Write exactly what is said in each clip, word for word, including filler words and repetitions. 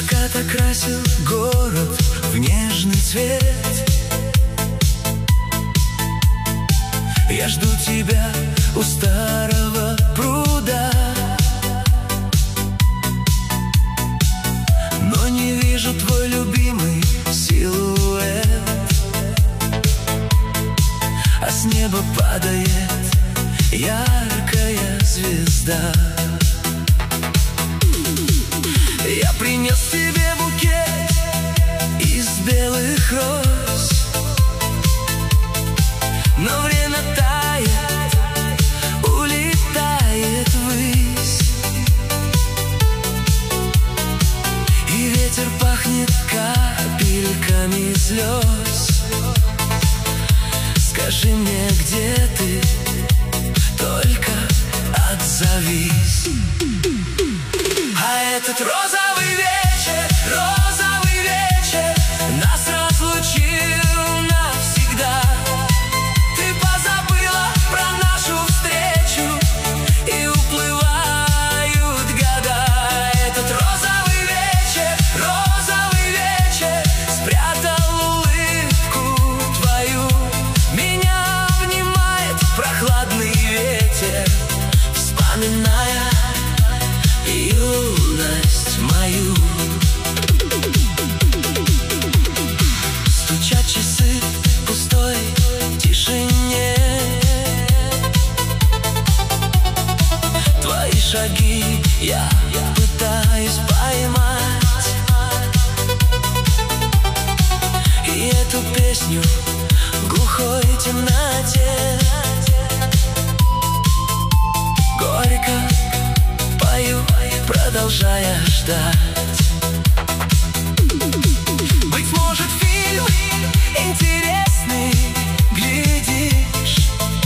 Закат окрасил город в нежный цвет. Я жду тебя у старого пруда, но не вижу твой любимый силуэт. А с неба падает яркая звезда. Я принес тебе букет из белых роз, но время тает, улетает ввысь, и ветер пахнет капельками слез. Скажи мне, где ты, только отзовись. А этот розовый вечер, розовый вечер нас разлучил навсегда. Ты позабыла про нашу встречу, и уплывают года. Этот розовый вечер, розовый вечер спрятал улыбку твою. Меня обнимает прохладный ветер, вспоминая юность мою. Стучат часы в пустой тишине, твои шаги я пытаюсь поймать, и эту песню в глухой темноте горько пою, продолжая ждать. Быть может, фильм интересный глядишь,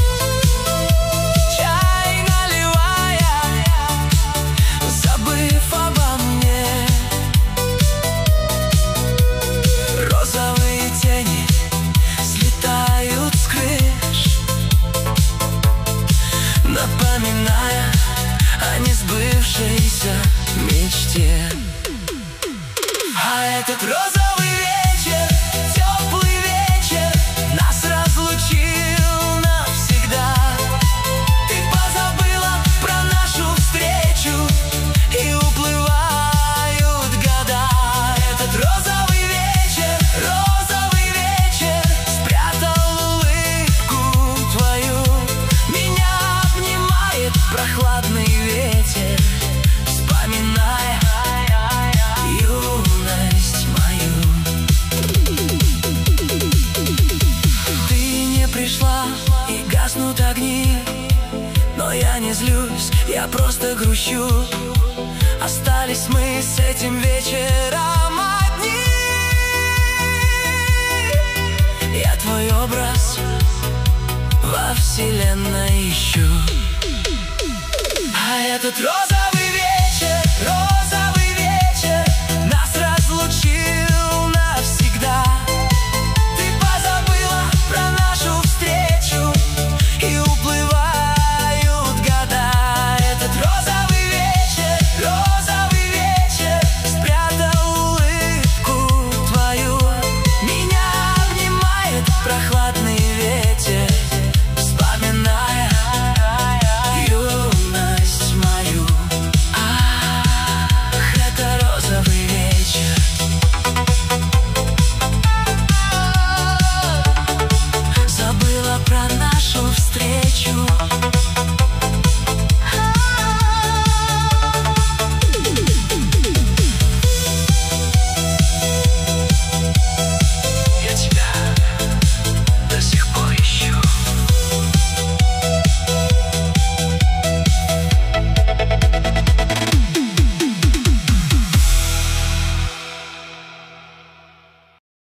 чай наливая, забыв обо мне. Розовые тени слетают с крыш, напоминая о несбывшейся мечте. А этот розовый вечер, теплый вечер нас разлучил навсегда. Ты позабыла про нашу встречу, и уплывают года. Этот розовый вечер, розовый вечер спрятал улыбку твою. Меня обнимает прохладный ветер, вспоминая юность мою. Ты не пришла, и гаснут огни, но я не злюсь, я просто грущу. Остались мы с этим вечером одни. Я твой образ во вселенной ищу. А этот розовый